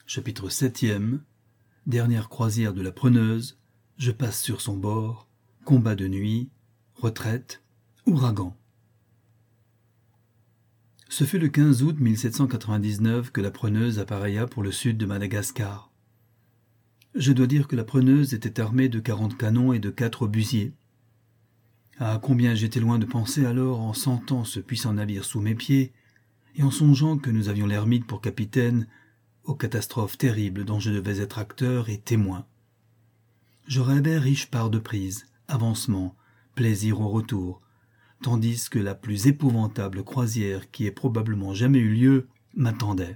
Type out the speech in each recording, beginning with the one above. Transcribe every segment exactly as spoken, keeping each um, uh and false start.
Chapitre septième. Dernière croisière de la preneuse, je passe sur son bord, combat de nuit, retraite, ouragan. Ce fut le quinze août mille sept cent quatre-vingt-dix-neuf que la preneuse appareilla pour le sud de Madagascar. Je dois dire que la preneuse était armée de quarante canons et de quatre obusiers. Ah, combien j'étais loin de penser alors en sentant ce puissant navire sous mes pieds et en songeant que nous avions l'ermite pour capitaine aux catastrophes terribles dont je devais être acteur et témoin. Je rêvais riche part de prise, avancement, plaisir au retour, tandis que la plus épouvantable croisière qui ait probablement jamais eu lieu m'attendait.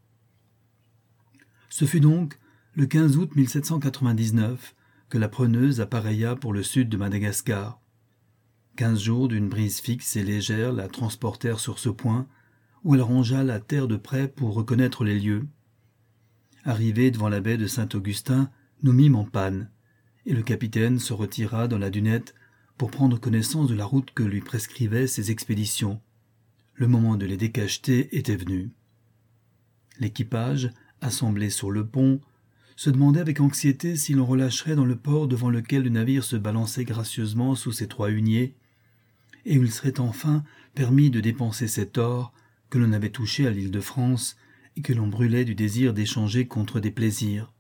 Ce fut donc le quinze août mille sept cent quatre-vingt-dix-neuf que la preneuse appareilla pour le sud de Madagascar. Quinze jours d'une brise fixe et légère la transportèrent sur ce point, où elle rongea la terre de près pour reconnaître les lieux. Arrivés devant la baie de Saint-Augustin, nous mîmes en panne, et le capitaine se retira dans la dunette pour prendre connaissance de la route que lui prescrivaient ses expéditions. Le moment de les décacheter était venu. L'équipage, assemblé sur le pont, se demandait avec anxiété si l'on relâcherait dans le port devant lequel le navire se balançait gracieusement sous ses trois huniers, et où il serait enfin permis de dépenser cet or que l'on avait touché à l'île de France et que l'on brûlait du désir d'échanger contre des plaisirs.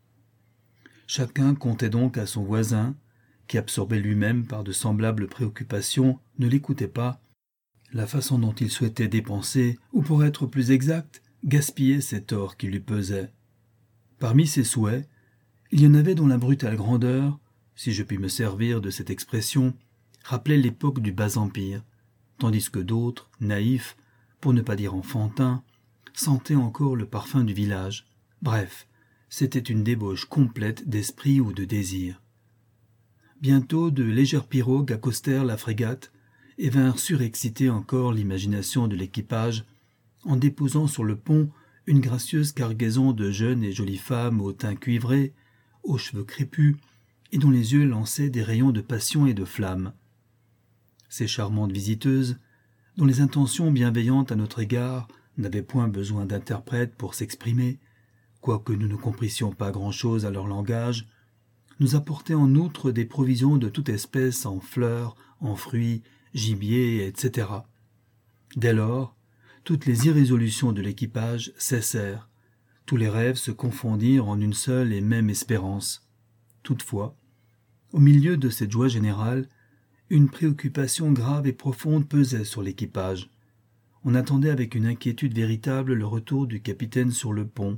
Chacun comptait donc à son voisin, qui, absorbé lui-même par de semblables préoccupations, ne l'écoutait pas, la façon dont il souhaitait dépenser, ou pour être plus exact, gaspiller cet or qui lui pesait. Parmi ses souhaits, il y en avait dont la brutale grandeur, si je puis me servir de cette expression, rappelait l'époque du bas-empire, tandis que d'autres, naïfs, pour ne pas dire enfantins, sentaient encore le parfum du village. Bref, c'était une débauche complète d'esprit ou de désir. Bientôt de légères pirogues accostèrent la frégate et vinrent surexciter encore l'imagination de l'équipage en déposant sur le pont une gracieuse cargaison de jeunes et jolies femmes au teint cuivré, aux cheveux crépus et dont les yeux lançaient des rayons de passion et de flamme. Ces charmantes visiteuses, dont les intentions bienveillantes à notre égard n'avaient point besoin d'interprètes pour s'exprimer, quoique nous ne comprissions pas grand-chose à leur langage, nous apportaient en outre des provisions de toute espèce en fleurs, en fruits, gibier, et cetera. Dès lors, toutes les irrésolutions de l'équipage cessèrent, tous les rêves se confondirent en une seule et même espérance. Toutefois, au milieu de cette joie générale, une préoccupation grave et profonde pesait sur l'équipage. On attendait avec une inquiétude véritable le retour du capitaine sur le pont.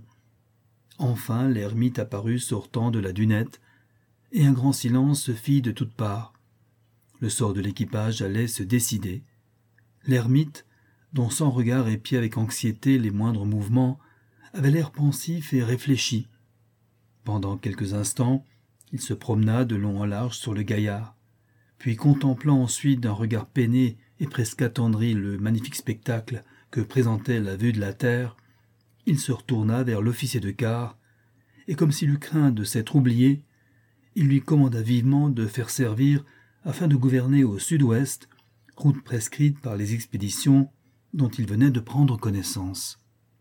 Enfin, l'ermite apparut sortant de la dunette, et un grand silence se fit de toutes parts. Le sort de l'équipage allait se décider. L'ermite, dont son regard épiait avec anxiété les moindres mouvements, avait l'air pensif et réfléchi. Pendant quelques instants, il se promena de long en large sur le gaillard, puis contemplant ensuite d'un regard peiné et presque attendri le magnifique spectacle que présentait la vue de la terre, il se retourna vers l'officier de quart, et comme s'il eût craint de s'être oublié, il lui commanda vivement de faire servir afin de gouverner au sud-ouest, route prescrite par les expéditions dont il venait de prendre connaissance.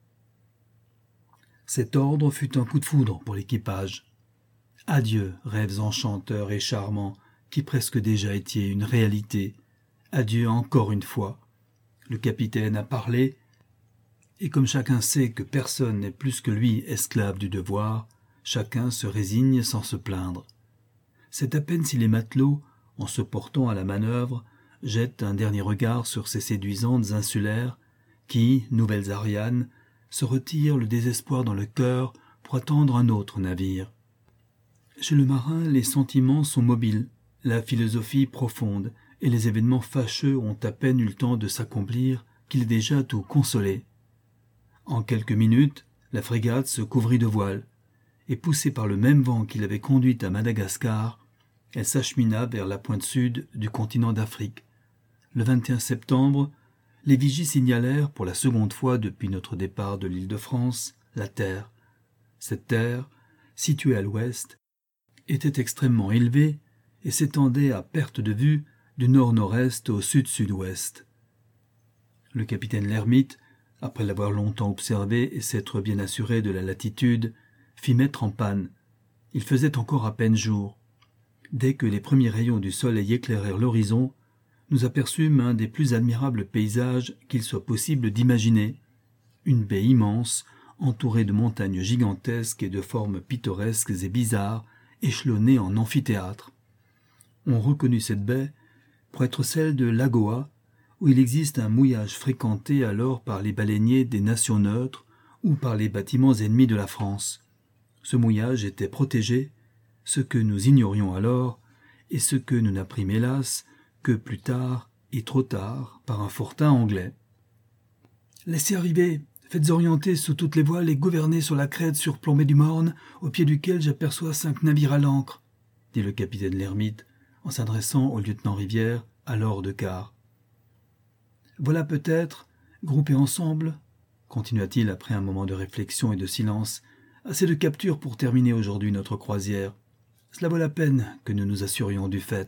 Cet ordre fut un coup de foudre pour l'équipage. Adieu, rêves enchanteurs et charmants, qui presque déjà étiez une réalité. Adieu encore une fois. Le capitaine a parlé, et comme chacun sait que personne n'est plus que lui esclave du devoir, chacun se résigne sans se plaindre. C'est à peine si les matelots, en se portant à la manœuvre, jettent un dernier regard sur ces séduisantes insulaires qui, nouvelles Ariane, se retirent le désespoir dans le cœur pour attendre un autre navire. Chez le marin, les sentiments sont mobiles, la philosophie profonde, et les événements fâcheux ont à peine eu le temps de s'accomplir qu'il est déjà tout consolé. En quelques minutes, la frégate se couvrit de voiles, et poussée par le même vent qui l'avait conduite à Madagascar, elle s'achemina vers la pointe sud du continent d'Afrique. Le vingt et un septembre, les vigies signalèrent pour la seconde fois depuis notre départ de l'île de France la terre. Cette terre, située à l'ouest, était extrêmement élevée et s'étendait à perte de vue du nord-nord-est au sud-sud-ouest. Le capitaine L'Ermite, après l'avoir longtemps observé et s'être bien assuré de la latitude, fit mettre en panne. Il faisait encore à peine jour. Dès que les premiers rayons du soleil éclairèrent l'horizon, nous aperçûmes un des plus admirables paysages qu'il soit possible d'imaginer. Une baie immense, entourée de montagnes gigantesques et de formes pittoresques et bizarres, échelonnées en amphithéâtre. On reconnut cette baie pour être celle de Lagoa, où il existe un mouillage fréquenté alors par les baleiniers des nations neutres ou par les bâtiments ennemis de la France. Ce mouillage était protégé, ce que nous ignorions alors, et ce que nous n'apprîmes hélas que plus tard et trop tard par un fortin anglais. « Laissez arriver, faites orienter sous toutes les voiles et gouvernez sur la crête surplombée du Morne, au pied duquel j'aperçois cinq navires à l'ancre, » dit le capitaine L'Hermite, en s'adressant au lieutenant Rivière, alors de quart. « Voilà peut-être, groupés ensemble, » continua-t-il après un moment de réflexion et de silence, « assez de captures pour terminer aujourd'hui notre croisière. Cela vaut la peine que nous nous assurions du fait. »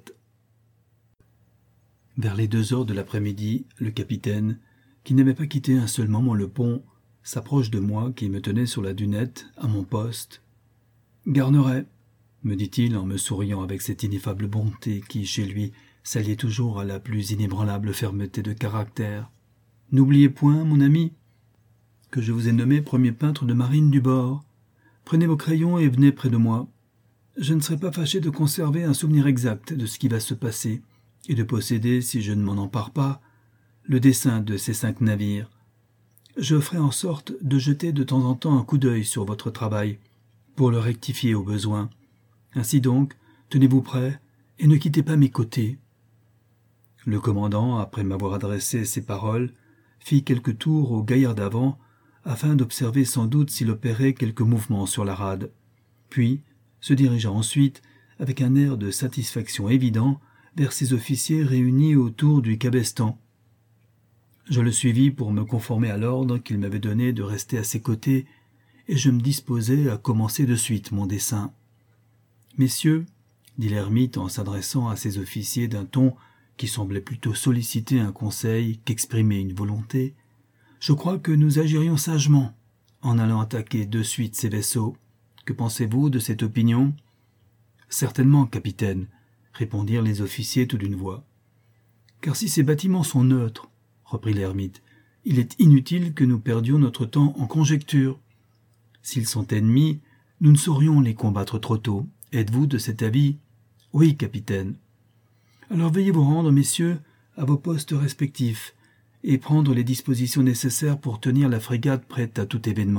Vers les deux heures de l'après-midi, le capitaine, qui n'avait pas quitté un seul moment le pont, s'approche de moi qui me tenais sur la dunette, à mon poste. « Garneray, » me dit-il en me souriant avec cette ineffable bonté qui, chez lui, s'alliait toujours à la plus inébranlable fermeté de caractère. « N'oubliez point, mon ami, que je vous ai nommé premier peintre de marine du bord. Prenez vos crayons et venez près de moi. Je ne serai pas fâché de conserver un souvenir exact de ce qui va se passer, et de posséder, si je ne m'en empare pas, le dessin de ces cinq navires. Je ferai en sorte de jeter de temps en temps un coup d'œil sur votre travail, pour le rectifier au besoin. Ainsi donc, tenez-vous prêts, et ne quittez pas mes côtés. » Le commandant, après m'avoir adressé ces paroles, fit quelques tours au gaillard d'avant, afin d'observer sans doute s'il opérait quelque mouvement sur la rade. Puis se dirigea ensuite, avec un air de satisfaction évident, vers ses officiers réunis autour du cabestan. Je le suivis pour me conformer à l'ordre qu'il m'avait donné de rester à ses côtés, et je me disposai à commencer de suite mon dessin. « Messieurs, » dit l'ermite en s'adressant à ses officiers d'un ton qui semblait plutôt solliciter un conseil qu'exprimer une volonté, « je crois que nous agirions sagement en allant attaquer de suite ces vaisseaux. Que pensez-vous de cette opinion ?»« Certainement, capitaine, » répondirent les officiers tout d'une voix. « Car si ces bâtiments sont neutres, » reprit l'ermite, « il est inutile que nous perdions notre temps en conjectures. S'ils sont ennemis, nous ne saurions les combattre trop tôt. Êtes-vous de cet avis ? » ?»« Oui, capitaine. »« Alors veuillez vous rendre, messieurs, à vos postes respectifs, et prendre les dispositions nécessaires pour tenir la frégate prête à tout événement. »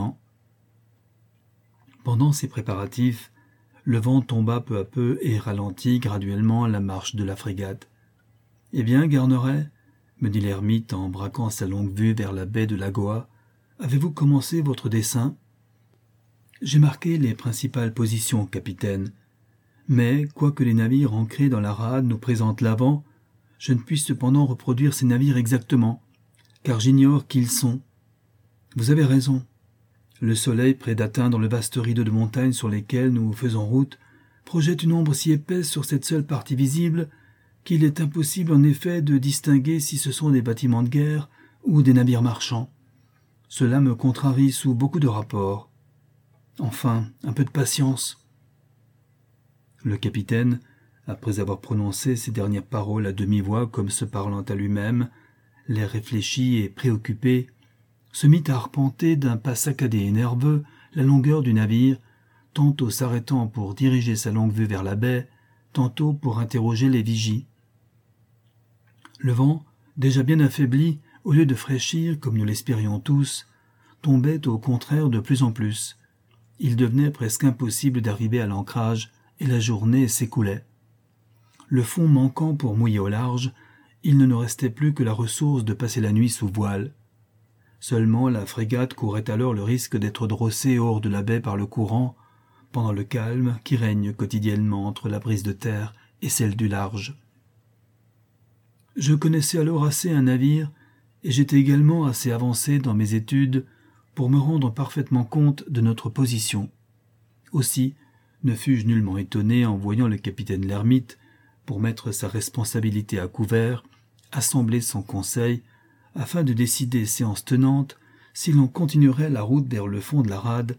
Pendant ces préparatifs, le vent tomba peu à peu et ralentit graduellement la marche de la frégate. « Eh bien, Garneray, » me dit l'ermite en braquant sa longue-vue vers la baie de Lagoa, « avez-vous commencé votre dessin ?»« J'ai marqué les principales positions, capitaine. Mais, quoique les navires ancrés dans la rade nous présentent l'avant, je ne puis cependant reproduire ces navires exactement, car j'ignore qui ils sont. Vous avez raison. Le soleil, près d'atteindre le vaste rideau de montagnes sur lesquels nous faisons route, projette une ombre si épaisse sur cette seule partie visible qu'il est impossible en effet de distinguer si ce sont des bâtiments de guerre ou des navires marchands. Cela me contrarie sous beaucoup de rapports. Enfin, un peu de patience. » Le capitaine, après avoir prononcé ces dernières paroles à demi-voix comme se parlant à lui-même, l'air réfléchi et préoccupé, se mit à arpenter d'un pas saccadé et nerveux la longueur du navire, tantôt s'arrêtant pour diriger sa longue-vue vers la baie, tantôt pour interroger les vigies. Le vent, déjà bien affaibli, au lieu de fraîchir, comme nous l'espérions tous, tombait au contraire de plus en plus. Il devenait presque impossible d'arriver à l'ancrage, et la journée s'écoulait. Le fond manquant pour mouiller au large, il ne nous restait plus que la ressource de passer la nuit sous voile. Seulement la frégate courait alors le risque d'être drossée hors de la baie par le courant, pendant le calme qui règne quotidiennement entre la brise de terre et celle du large. Je connaissais alors assez un navire, et j'étais également assez avancé dans mes études pour me rendre parfaitement compte de notre position. Aussi ne fus-je nullement étonné en voyant le capitaine L'Hermite, pour mettre sa responsabilité à couvert, assembler son conseil, afin de décider séance tenante si l'on continuerait la route vers le fond de la rade,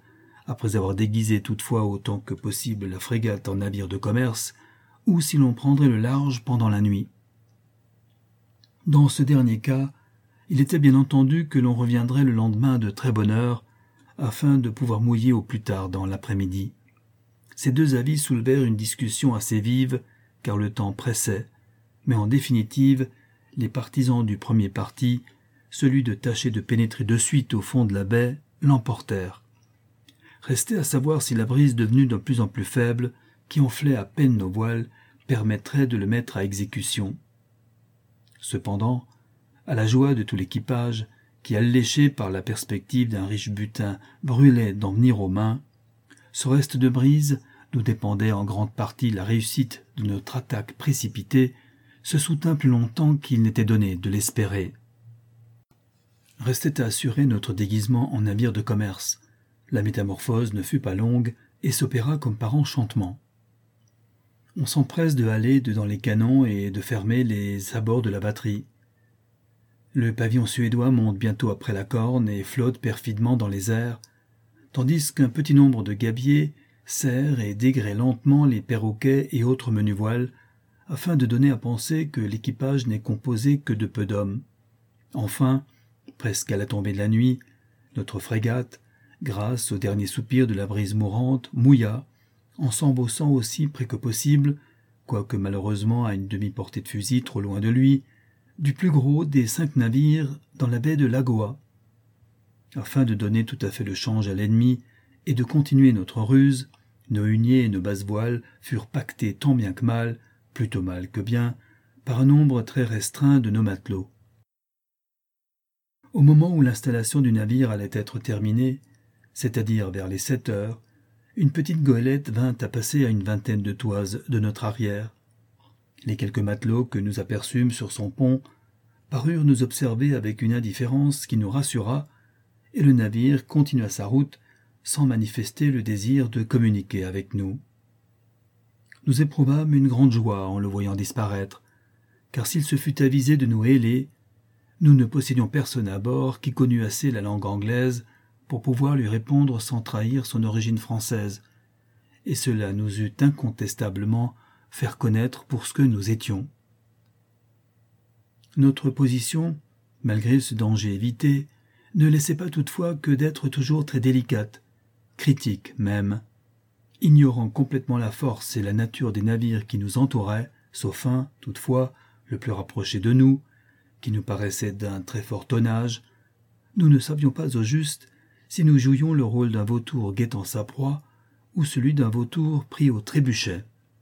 après avoir déguisé toutefois autant que possible la frégate en navire de commerce, ou si l'on prendrait le large pendant la nuit. Dans ce dernier cas, il était bien entendu que l'on reviendrait le lendemain de très bonne heure, afin de pouvoir mouiller au plus tard dans l'après-midi. Ces deux avis soulevèrent une discussion assez vive, car le temps pressait, mais en définitive, les partisans du premier parti, celui de tâcher de pénétrer de suite au fond de la baie, l'emportèrent. Restait à savoir si la brise devenue de plus en plus faible, qui enflait à peine nos voiles, permettrait de le mettre à exécution. Cependant, à la joie de tout l'équipage, qui alléché par la perspective d'un riche butin brûlait d'en venir aux mains, ce reste de brise, d'où dépendait en grande partie la réussite de notre attaque précipitée, se soutint plus longtemps qu'il n'était donné de l'espérer. Restait à assurer notre déguisement en navire de commerce. La métamorphose ne fut pas longue et s'opéra comme par enchantement. On s'empresse de haler dedans les canons et de fermer les abords de la batterie. Le pavillon suédois monte bientôt après la corne et flotte perfidement dans les airs, tandis qu'un petit nombre de gabiers serrent et dégraient lentement les perroquets et autres menus voiles, afin de donner à penser que l'équipage n'est composé que de peu d'hommes. Enfin, presque à la tombée de la nuit, notre frégate, grâce au dernier soupir de la brise mourante, mouilla, en s'embossant aussi près que possible, quoique malheureusement à une demi-portée de fusil trop loin de lui, du plus gros des cinq navires dans la baie de Lagoa. Afin de donner tout à fait le change à l'ennemi et de continuer notre ruse, nos huniers et nos basses-voiles furent pactés tant bien que mal, plutôt mal que bien, par un nombre très restreint de nos matelots. Au moment où l'installation du navire allait être terminée, c'est-à-dire vers les sept heures, une petite goélette vint à passer à une vingtaine de toises de notre arrière. Les quelques matelots que nous aperçûmes sur son pont parurent nous observer avec une indifférence qui nous rassura, et le navire continua sa route sans manifester le désir de communiquer avec nous. Nous éprouvâmes une grande joie en le voyant disparaître, car s'il se fût avisé de nous héler, nous ne possédions personne à bord qui connût assez la langue anglaise pour pouvoir lui répondre sans trahir son origine française, et cela nous eût incontestablement faire connaître pour ce que nous étions. Notre position, malgré ce danger évité, ne laissait pas toutefois que d'être toujours très délicate, critique même. Ignorant complètement la force et la nature des navires qui nous entouraient, sauf un, toutefois, le plus rapproché de nous, qui nous paraissait d'un très fort tonnage, nous ne savions pas au juste si nous jouions le rôle d'un vautour guettant sa proie ou celui d'un vautour pris au trébuchet.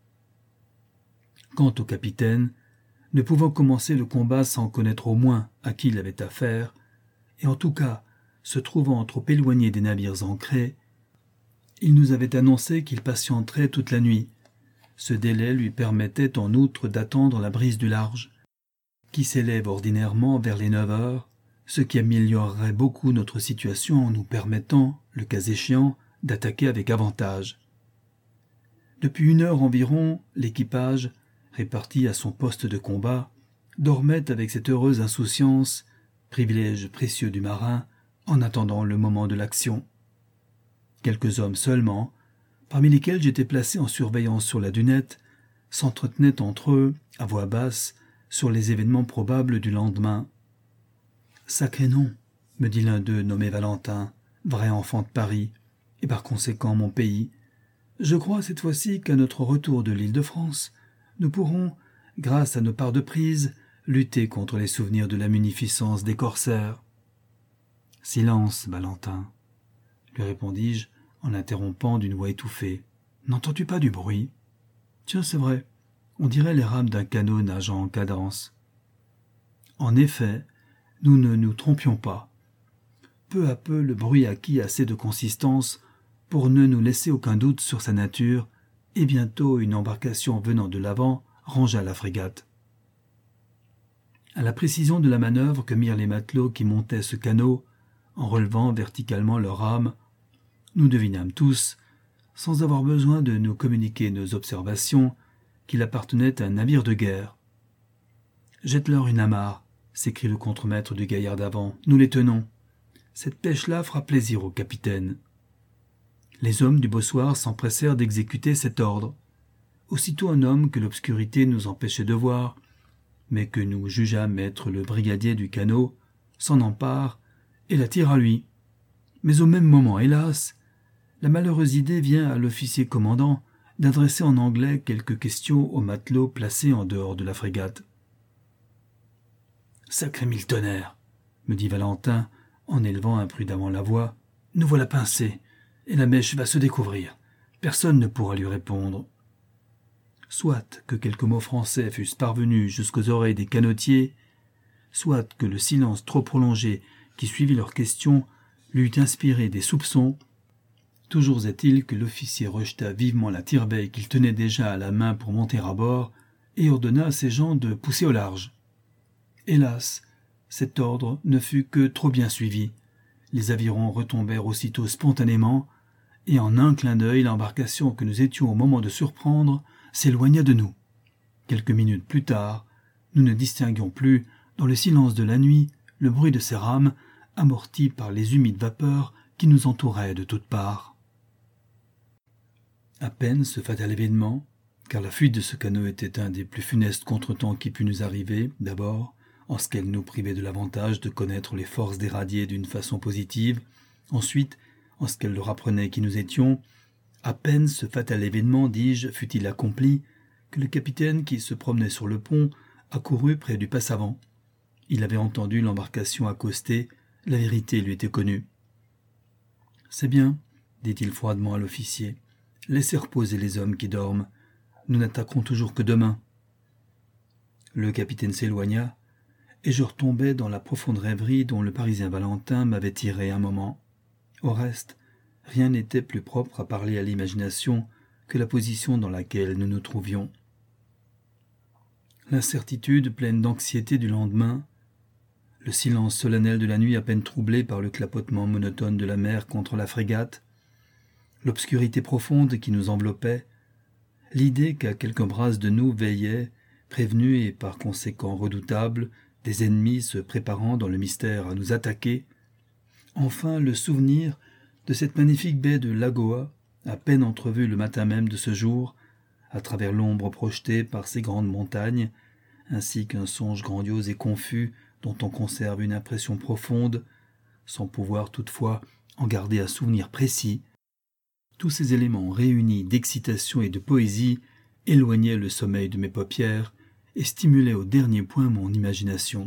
Quant au capitaine, ne pouvant commencer le combat sans connaître au moins à qui il avait affaire, et en tout cas se trouvant trop éloigné des navires ancrés, il nous avait annoncé qu'il patienterait toute la nuit. Ce délai lui permettait en outre d'attendre la brise du large, qui s'élève ordinairement vers les neuf heures, ce qui améliorerait beaucoup notre situation en nous permettant, le cas échéant, d'attaquer avec avantage. Depuis une heure environ, l'équipage, réparti à son poste de combat, dormait avec cette heureuse insouciance, privilège précieux du marin, en attendant le moment de l'action. Quelques hommes seulement, parmi lesquels j'étais placé en surveillance sur la dunette, s'entretenaient entre eux, à voix basse, sur les événements probables du lendemain. « Sacré nom, me dit l'un d'eux nommé Valentin, vrai enfant de Paris, et par conséquent mon pays. Je crois cette fois-ci qu'à notre retour de l'île de France, nous pourrons, grâce à nos parts de prise, lutter contre les souvenirs de la munificence des corsaires. »« Silence, Valentin, » lui répondis-je en l'interrompant d'une voix étouffée. « N'entends-tu pas du bruit ? Tiens, c'est vrai, on dirait les rames d'un canot nageant en cadence. » En effet, nous ne nous trompions pas. Peu à peu, le bruit acquit assez de consistance pour ne nous laisser aucun doute sur sa nature, et bientôt une embarcation venant de l'avant rangea la frégate. À la précision de la manœuvre que mirent les matelots qui montaient ce canot, en relevant verticalement leurs rames, nous devinâmes tous, sans avoir besoin de nous communiquer nos observations, qu'il appartenait à un navire de guerre. « Jette-leur une amarre !» s'écrie le contremaître du gaillard d'avant. « Nous les tenons. Cette pêche-là fera plaisir au capitaine. » Les hommes du bossoir s'empressèrent d'exécuter cet ordre. Aussitôt un homme que l'obscurité nous empêchait de voir, mais que nous jugeâmes être le brigadier du canot, s'en empare et la tire à lui. Mais au même moment, hélas, la malheureuse idée vient à l'officier commandant d'adresser en anglais quelques questions aux matelots placés en dehors de la frégate. « Sacré mille tonnerres !» me dit Valentin en élevant imprudemment la voix. « Nous voilà pincés, et la mèche va se découvrir. Personne ne pourra lui répondre. » Soit que quelques mots français fussent parvenus jusqu'aux oreilles des canotiers, soit que le silence trop prolongé qui suivit leurs questions lui eût inspiré des soupçons, toujours est-il que l'officier rejeta vivement la tire-baie qu'il tenait déjà à la main pour monter à bord et ordonna à ses gens de pousser au large. Hélas, cet ordre ne fut que trop bien suivi. Les avirons retombèrent aussitôt spontanément, et en un clin d'œil, l'embarcation que nous étions au moment de surprendre s'éloigna de nous. Quelques minutes plus tard, nous ne distinguions plus, dans le silence de la nuit, le bruit de ces rames, amorti par les humides vapeurs qui nous entouraient de toutes parts. À peine ce fatal événement, car la fuite de ce canot était un des plus funestes contretemps qui put nous arriver, d'abord, en ce qu'elle nous privait de l'avantage de connaître les forces des radiers d'une façon positive, ensuite, en ce qu'elle leur apprenait qui nous étions, à peine ce fatal événement, dis-je, fut-il accompli, que le capitaine qui se promenait sur le pont accourut près du passe-avant. Il avait entendu l'embarcation accoster, la vérité lui était connue. « C'est bien, » dit-il froidement à l'officier, « laissez reposer les hommes qui dorment. Nous n'attaquerons toujours que demain. » Le capitaine s'éloigna, et je retombais dans la profonde rêverie dont le Parisien Valentin m'avait tiré un moment. Au reste, rien n'était plus propre à parler à l'imagination que la position dans laquelle nous nous trouvions. L'incertitude pleine d'anxiété du lendemain, le silence solennel de la nuit à peine troublé par le clapotement monotone de la mer contre la frégate, l'obscurité profonde qui nous enveloppait, l'idée qu'à quelques brasses de nous veillaient, prévenus et par conséquent redoutables, des ennemis se préparant dans le mystère à nous attaquer, enfin le souvenir de cette magnifique baie de Lagoa, à peine entrevue le matin même de ce jour, à travers l'ombre projetée par ces grandes montagnes, ainsi qu'un songe grandiose et confus dont on conserve une impression profonde, sans pouvoir toutefois en garder un souvenir précis. Tous ces éléments réunis d'excitation et de poésie éloignaient le sommeil de mes paupières et stimulaient au dernier point mon imagination.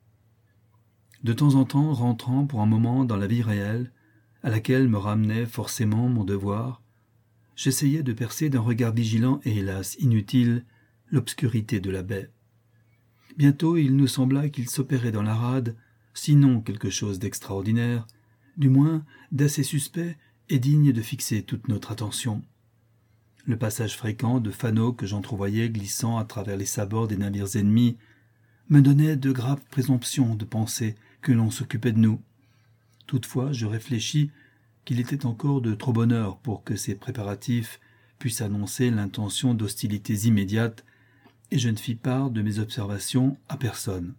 De temps en temps, rentrant pour un moment dans la vie réelle, à laquelle me ramenait forcément mon devoir, j'essayais de percer d'un regard vigilant et hélas inutile l'obscurité de la baie. Bientôt il nous sembla qu'il s'opérait dans la rade, sinon quelque chose d'extraordinaire, du moins d'assez suspect et digne de fixer toute notre attention. Le passage fréquent de fanaux que j'entrevoyais glissant à travers les sabords des navires ennemis me donnait de graves présomptions de penser que l'on s'occupait de nous. Toutefois, je réfléchis qu'il était encore de trop bonne heure pour que ces préparatifs puissent annoncer l'intention d'hostilités immédiates, et je ne fis part de mes observations à personne.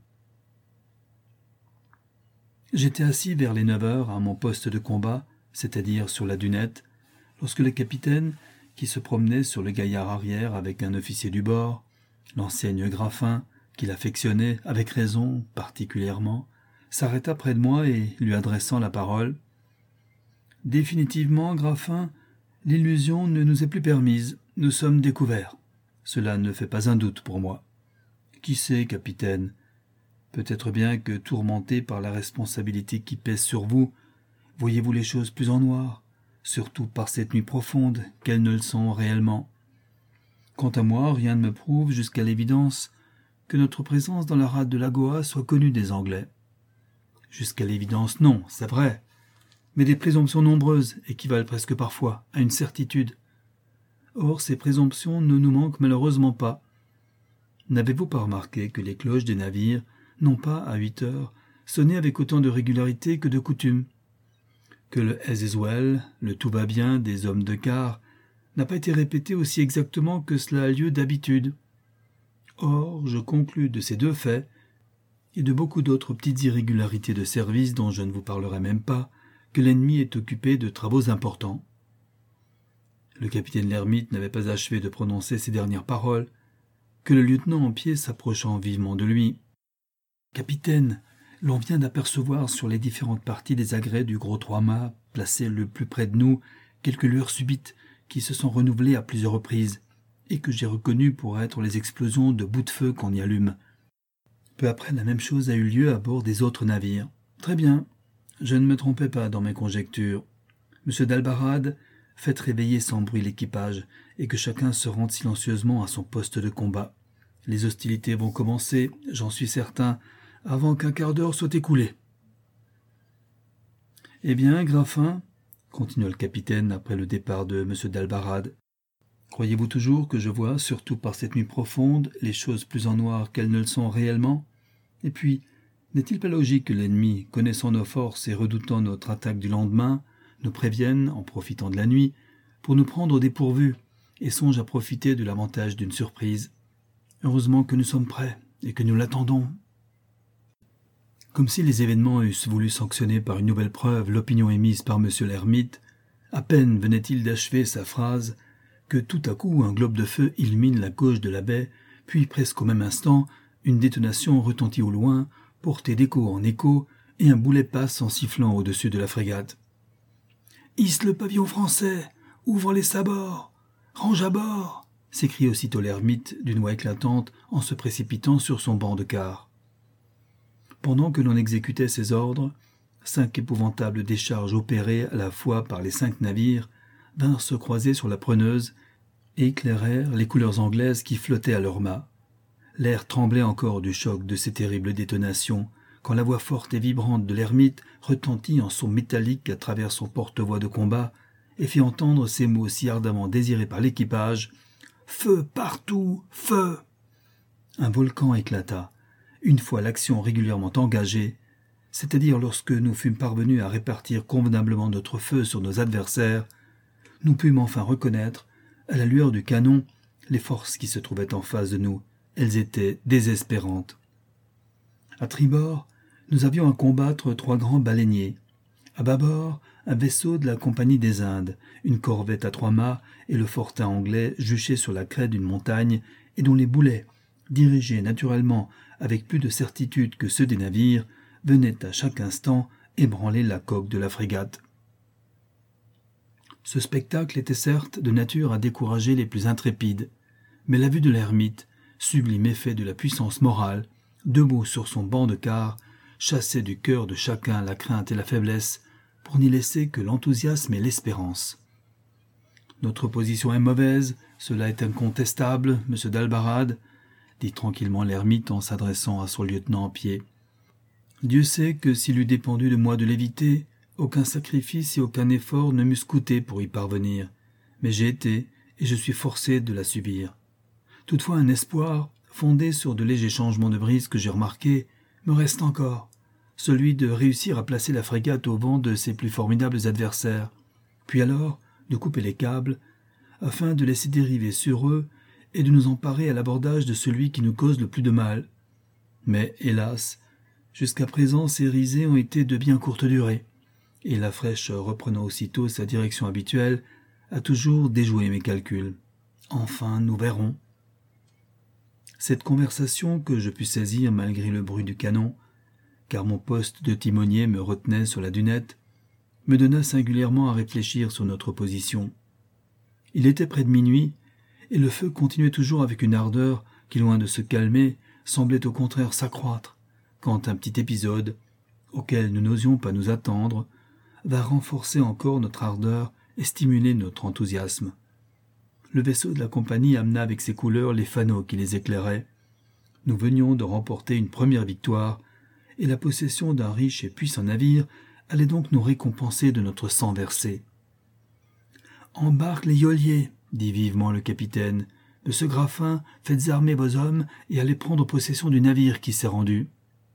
J'étais assis vers les neuf heures à mon poste de combat, c'est-à-dire sur la dunette, lorsque le capitaine, qui se promenait sur le gaillard arrière avec un officier du bord, l'enseigne Graffin, qui l'affectionnait avec raison particulièrement, s'arrêta près de moi et, lui adressant la parole, « Définitivement, Graffin, l'illusion ne nous est plus permise, nous sommes découverts. Cela ne fait pas un doute pour moi. Qui sait, capitaine, peut-être bien que, tourmenté par la responsabilité qui pèse sur vous, voyez-vous les choses plus en noir, surtout par cette nuit profonde qu'elles ne le sont réellement. Quant à moi, rien ne me prouve, jusqu'à l'évidence, que notre présence dans la rade de Lagoa soit connue des Anglais. Jusqu'à l'évidence, non, c'est vrai, mais des présomptions nombreuses équivalent presque parfois à une certitude. Or, ces présomptions ne nous manquent malheureusement pas. N'avez-vous pas remarqué que les cloches des navires n'ont pas, à huit heures, sonné avec autant de régularité que de coutume, que le « as is well », le « tout va bien » des hommes de quart, n'a pas été répété aussi exactement que cela a lieu d'habitude. Or, je conclus de ces deux faits, et de beaucoup d'autres petites irrégularités de service dont je ne vous parlerai même pas, que l'ennemi est occupé de travaux importants. le capitaine L'Hermite n'avait pas achevé de prononcer ces dernières paroles, que le lieutenant en pied s'approchant vivement de lui. « Capitaine, l'on vient d'apercevoir sur les différentes parties des agrès du gros trois-mâts, placés le plus près de nous, quelques lueurs subites qui se sont renouvelées à plusieurs reprises, et que j'ai reconnues pour être les explosions de bouts de feu qu'on y allume. Peu après, la même chose a eu lieu à bord des autres navires. Très bien, je ne me trompais pas dans mes conjectures. Monsieur d'Albarade, faites réveiller sans bruit l'équipage, et que chacun se rende silencieusement à son poste de combat. Les hostilités vont commencer, j'en suis certain, avant qu'un quart d'heure soit écoulé. »« Eh bien, Graffin, continua le capitaine après le départ de M. d'Albarade, croyez-vous toujours que je vois, surtout par cette nuit profonde, les choses plus en noir qu'elles ne le sont réellement? Et puis, n'est-il pas logique que l'ennemi, connaissant nos forces et redoutant notre attaque du lendemain, nous prévienne, en profitant de la nuit, pour nous prendre au dépourvu, et songe à profiter de l'avantage d'une surprise? Heureusement que nous sommes prêts, et que nous l'attendons. » Comme si les événements eussent voulu sanctionner par une nouvelle preuve l'opinion émise par M. l'Hermite, à peine venait-il d'achever sa phrase que tout à coup un globe de feu illumine la gauche de la baie, puis presque au même instant, une détonation retentit au loin, portée d'écho en écho, et un boulet passe en sifflant au-dessus de la frégate. « Hisse le pavillon français! Ouvre les sabords! Range à bord !» s'écrie aussitôt l'Hermite d'une voix éclatante en se précipitant sur son banc de quart. Pendant que l'on exécutait ces ordres, cinq épouvantables décharges opérées à la fois par les cinq navires vinrent se croiser sur la preneuse et éclairèrent les couleurs anglaises qui flottaient à leurs mâts. L'air tremblait encore du choc de ces terribles détonations, quand la voix forte et vibrante de l'Hermite retentit en son métallique à travers son porte-voix de combat et fit entendre ces mots si ardemment désirés par l'équipage. « Feu partout, feu !» Un volcan éclata. Une fois l'action régulièrement engagée, c'est-à-dire lorsque nous fûmes parvenus à répartir convenablement notre feu sur nos adversaires, nous pûmes enfin reconnaître, à la lueur du canon, les forces qui se trouvaient en face de nous. Elles étaient désespérantes. À tribord, nous avions à combattre trois grands baleiniers. À bâbord, un vaisseau de la Compagnie des Indes, une corvette à trois mâts et le fortin anglais juché sur la crête d'une montagne et dont les boulets, dirigés naturellement avec plus de certitude que ceux des navires, venaient à chaque instant ébranler la coque de la frégate. Ce spectacle était certes de nature à décourager les plus intrépides, mais la vue de l'Hermite, sublime effet de la puissance morale, debout sur son banc de quart, chassait du cœur de chacun la crainte et la faiblesse, pour n'y laisser que l'enthousiasme et l'espérance. « Notre position est mauvaise, cela est incontestable, monsieur d'Albarade, » dit tranquillement l'Hermite en s'adressant à son lieutenant en pied. « Dieu sait que s'il eût dépendu de moi de l'éviter, aucun sacrifice et aucun effort ne m'eussent coûté pour y parvenir, mais j'ai été, et je suis forcé de la subir. Toutefois un espoir, fondé sur de légers changements de brise que j'ai remarqués, me reste encore, celui de réussir à placer la frégate au vent de ses plus formidables adversaires, puis alors de couper les câbles, afin de laisser dériver sur eux et de nous emparer à l'abordage de celui qui nous cause le plus de mal. Mais, hélas, jusqu'à présent ces risées ont été de bien courte durée, et la Flèche, reprenant aussitôt sa direction habituelle, a toujours déjoué mes calculs. Enfin, nous verrons. » Cette conversation que je pus saisir malgré le bruit du canon, car mon poste de timonier me retenait sur la dunette, me donna singulièrement à réfléchir sur notre position. Il était près de minuit, et le feu continuait toujours avec une ardeur qui, loin de se calmer, semblait au contraire s'accroître, quand un petit épisode, auquel nous n'osions pas nous attendre, va renforcer encore notre ardeur et stimuler notre enthousiasme. Le vaisseau de la compagnie amena avec ses couleurs les fanaux qui les éclairaient. Nous venions de remporter une première victoire, et la possession d'un riche et puissant navire allait donc nous récompenser de notre sang versé. « Embarque les geôliers, » dit vivement le capitaine. « Monsieur Graffin, faites armer vos hommes et allez prendre possession du navire qui s'est rendu. »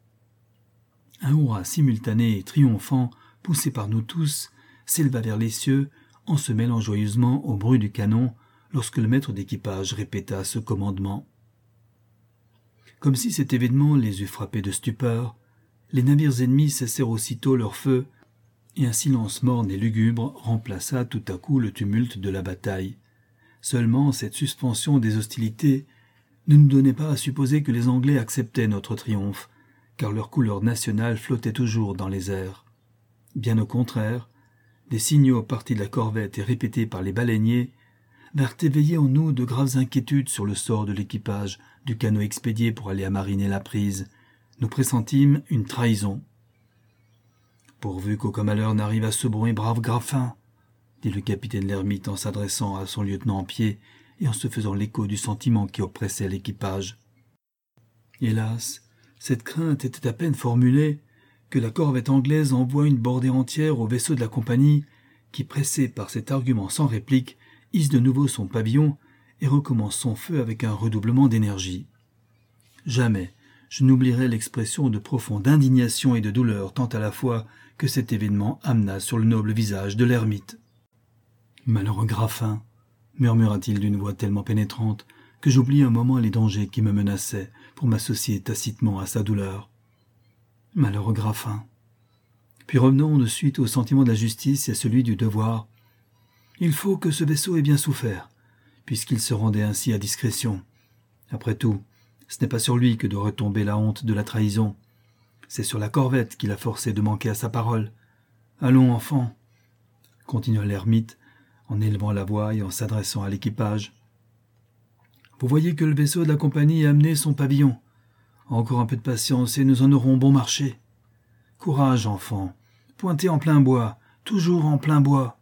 Un hurrah simultané et triomphant, poussé par nous tous, s'éleva vers les cieux en se mêlant joyeusement au bruit du canon lorsque le maître d'équipage répéta ce commandement. Comme si cet événement les eût frappés de stupeur, les navires ennemis cessèrent aussitôt leur feu et un silence morne et lugubre remplaça tout à coup le tumulte de la bataille. Seulement cette suspension des hostilités ne nous donnait pas à supposer que les Anglais acceptaient notre triomphe, car leur couleur nationale flottait toujours dans les airs. Bien au contraire, des signaux partis de la corvette et répétés par les baleiniers vinrent éveiller en nous de graves inquiétudes sur le sort de l'équipage du canot expédié pour aller amariner la prise. Nous pressentîmes une trahison. « Pourvu qu'aucun malheur n'arrive à ce bon et brave Graffin !» dit le capitaine L'Hermite en s'adressant à son lieutenant en pied et en se faisant l'écho du sentiment qui oppressait l'équipage. Hélas, cette crainte était à peine formulée que la corvette anglaise envoie une bordée entière au vaisseau de la compagnie qui, pressé par cet argument sans réplique, hisse de nouveau son pavillon et recommence son feu avec un redoublement d'énergie. Jamais je n'oublierai l'expression de profonde indignation et de douleur tant à la fois que cet événement amena sur le noble visage de l'ermite. « Malheureux Graffin !» murmura-t-il d'une voix tellement pénétrante que j'oubliai un moment les dangers qui me menaçaient pour m'associer tacitement à sa douleur. « Malheureux Graffin !» Puis revenons de suite au sentiment de la justice et à celui du devoir. Il faut que ce vaisseau ait bien souffert, puisqu'il se rendait ainsi à discrétion. Après tout, ce n'est pas sur lui que doit retomber la honte de la trahison. C'est sur la corvette qu'il a forcé de manquer à sa parole. Allons, enfants, continua l'ermite, en élevant la voix et en s'adressant à l'équipage. Vous voyez que le vaisseau de la compagnie a amené son pavillon. Encore un peu de patience et nous en aurons bon marché. Courage, enfants, pointez en plein bois, toujours en plein bois.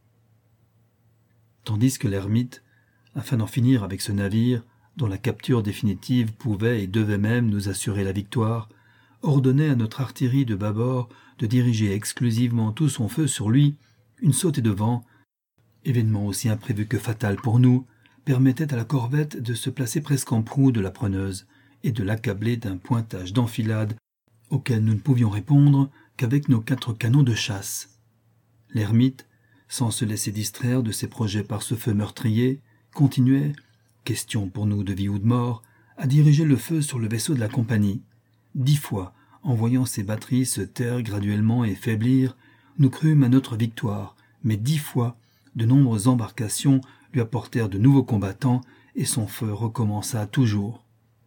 Tandis que l'ermite, afin d'en finir avec ce navire, dont la capture définitive pouvait et devait même nous assurer la victoire, ordonnait à notre artillerie de bâbord de diriger exclusivement tout son feu sur lui, une sautée de vent, événement aussi imprévu que fatal pour nous, permettait à la corvette de se placer presque en proue de la preneuse et de l'accabler d'un pointage d'enfilade auquel nous ne pouvions répondre qu'avec nos quatre canons de chasse. L'ermite, sans se laisser distraire de ses projets par ce feu meurtrier, continuait, question pour nous de vie ou de mort, à diriger le feu sur le vaisseau de la compagnie. Dix fois, en voyant ses batteries se taire graduellement et faiblir, nous crûmes à notre victoire, mais dix fois, de nombreuses embarcations lui apportèrent de nouveaux combattants et son feu recommença toujours.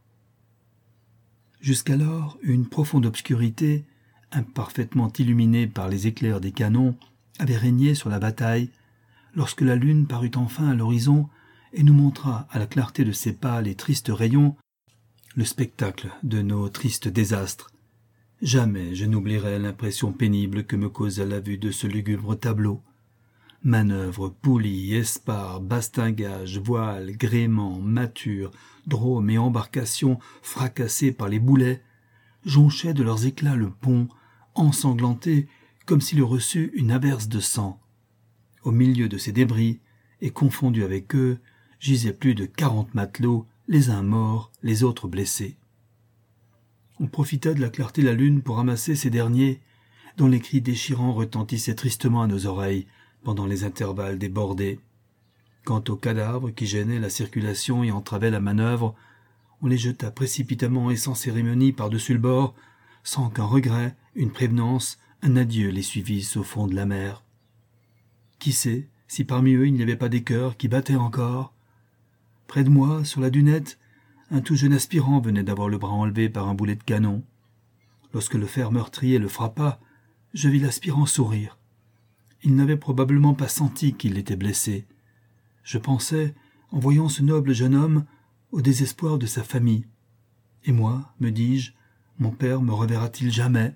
Jusqu'alors, une profonde obscurité, imparfaitement illuminée par les éclairs des canons, avait régné sur la bataille, lorsque la lune parut enfin à l'horizon et nous montra, à la clarté de ses pâles et tristes rayons, le spectacle de nos tristes désastres. Jamais je n'oublierai l'impression pénible que me causa la vue de ce lugubre tableau. Manœuvres, poulies, espars, bastingages, voiles, gréements, mâtures, dromes et embarcations fracassées par les boulets jonchaient de leurs éclats le pont, ensanglanté comme s'il eût reçu une averse de sang. Au milieu de ces débris, et confondus avec eux, gisaient plus de quarante matelots, les uns morts, les autres blessés. On profita de la clarté de la lune pour ramasser ces derniers, dont les cris déchirants retentissaient tristement à nos oreilles pendant les intervalles des bordées. Quant aux cadavres qui gênaient la circulation et entravaient la manœuvre, on les jeta précipitamment et sans cérémonie par-dessus le bord, sans qu'un regret, une prévenance, un adieu les suivissent au fond de la mer. Qui sait si parmi eux il n'y avait pas des cœurs qui battaient encore? Près de moi, sur la dunette, un tout jeune aspirant venait d'avoir le bras enlevé par un boulet de canon. Lorsque le fer meurtrier le frappa, je vis l'aspirant sourire. Il n'avait probablement pas senti qu'il était blessé. Je pensais, en voyant ce noble jeune homme, au désespoir de sa famille. Et moi, me dis-je, mon père me reverra-t-il jamais?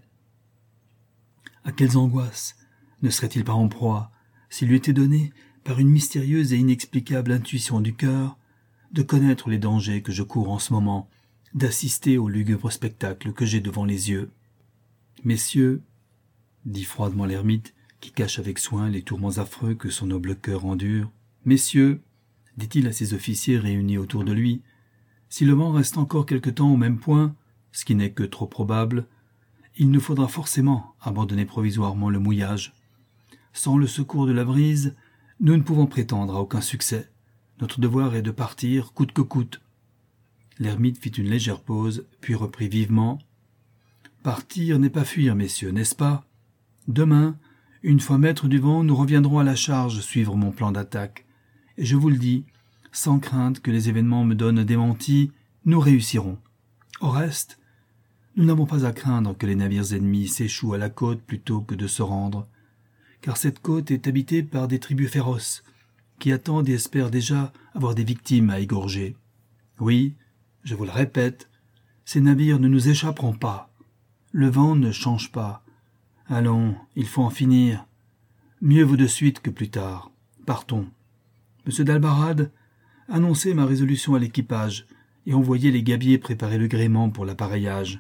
À quelles angoisses ne serait-il pas en proie, s'il lui était donné, par une mystérieuse et inexplicable intuition du cœur, de connaître les dangers que je cours en ce moment, d'assister au lugubre spectacle que j'ai devant les yeux. « Messieurs, dit froidement l'ermite, qui cache avec soin les tourments affreux que son noble cœur endure, « Messieurs, dit-il à ses officiers réunis autour de lui, si le vent reste encore quelque temps au même point, ce qui n'est que trop probable, il nous faudra forcément abandonner provisoirement le mouillage. Sans le secours de la brise, nous ne pouvons prétendre à aucun succès. Notre devoir est de partir coûte que coûte. » L'ermite fit une légère pause, puis reprit vivement. « Partir n'est pas fuir, messieurs, n'est-ce pas? Demain, Une fois maîtres du vent, nous reviendrons à la charge suivre mon plan d'attaque. Et je vous le dis, sans crainte que les événements me donnent un démenti, nous réussirons. Au reste, nous n'avons pas à craindre que les navires ennemis s'échouent à la côte plutôt que de se rendre, car cette côte est habitée par des tribus féroces, qui attendent et espèrent déjà avoir des victimes à égorger. Oui, je vous le répète, ces navires ne nous échapperont pas. Le vent ne change pas. Allons, il faut en finir. Mieux vaut de suite que plus tard. Partons. Monsieur d'Albarade, annoncez ma résolution à l'équipage et envoyez les gabiers préparer le gréement pour l'appareillage.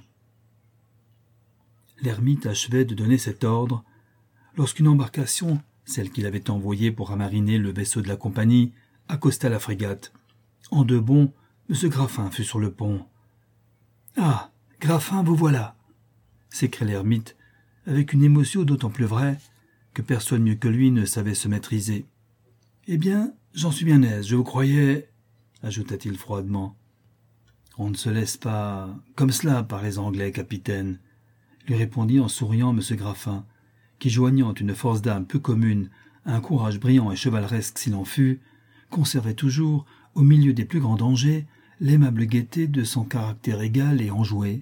L'ermite achevait de donner cet ordre lorsqu'une embarcation, celle qu'il avait envoyée pour amariner le vaisseau de la compagnie, accosta la frégate. En deux bonds, M. Graffin fut sur le pont. « Ah, Graffin, vous voilà !» s'écria l'ermite, avec une émotion d'autant plus vraie que personne mieux que lui ne savait se maîtriser. « Eh bien, j'en suis bien aise, je vous croyais... » ajouta-t-il froidement. « On ne se laisse pas comme cela par les Anglais, capitaine, » lui répondit en souriant M. Graffin, qui, joignant une force d'âme peu commune à un courage brillant et chevaleresque s'il en fut, conservait toujours, au milieu des plus grands dangers, l'aimable gaieté de son caractère égal et enjoué.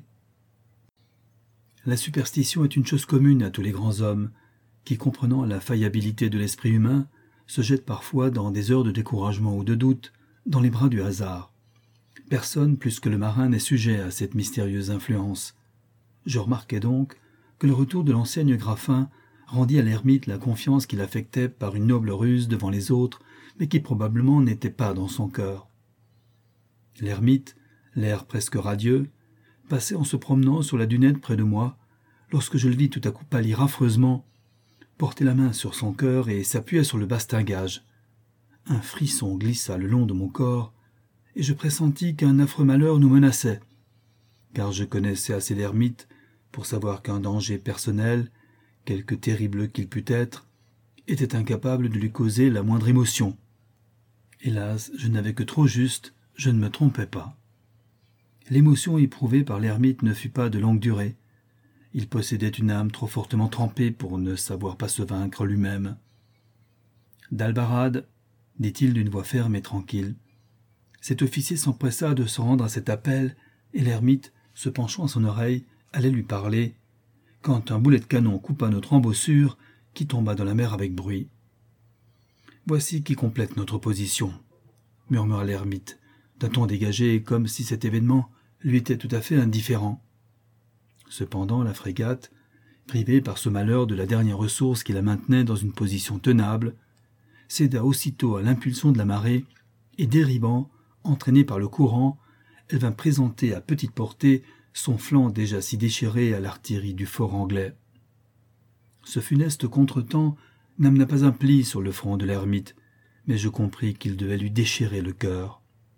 La superstition est une chose commune à tous les grands hommes, qui, comprenant la faillibilité de l'esprit humain, se jettent parfois dans des heures de découragement ou de doute, dans les bras du hasard. Personne plus que le marin n'est sujet à cette mystérieuse influence. Je remarquai donc que le retour de l'enseigne Graffin rendit à l'ermite la confiance qu'il affectait par une noble ruse devant les autres, mais qui probablement n'était pas dans son cœur. L'ermite, l'air presque radieux, passait en se promenant sur la dunette près de moi, lorsque je le vis tout à coup pâlir affreusement, porter la main sur son cœur et s'appuyer sur le bastingage. Un frisson glissa le long de mon corps, et je pressentis qu'un affreux malheur nous menaçait, car je connaissais assez l'ermite pour savoir qu'un danger personnel, quelque terrible qu'il pût être, était incapable de lui causer la moindre émotion. Hélas, je n'avais que trop juste, je ne me trompais pas. L'émotion éprouvée par l'ermite ne fut pas de longue durée. Il possédait une âme trop fortement trempée pour ne savoir pas se vaincre lui-même. « D'Albarade, » dit-il d'une voix ferme et tranquille. Cet officier s'empressa de se rendre à cet appel, et l'ermite, se penchant à son oreille, allait lui parler, quand un boulet de canon coupa notre embossure, qui tomba dans la mer avec bruit. « Voici qui complète notre position, » murmura l'ermite, d'un ton dégagé comme si cet événement lui était tout à fait indifférent. Cependant, la frégate, privée par ce malheur de la dernière ressource qui la maintenait dans une position tenable, céda aussitôt à l'impulsion de la marée et, déribant, entraînée par le courant, elle vint présenter à petite portée son flanc déjà si déchiré à l'artillerie du fort anglais. Ce funeste contretemps n'amena pas un pli sur le front de l'ermite, mais je compris qu'il devait lui déchirer le cœur.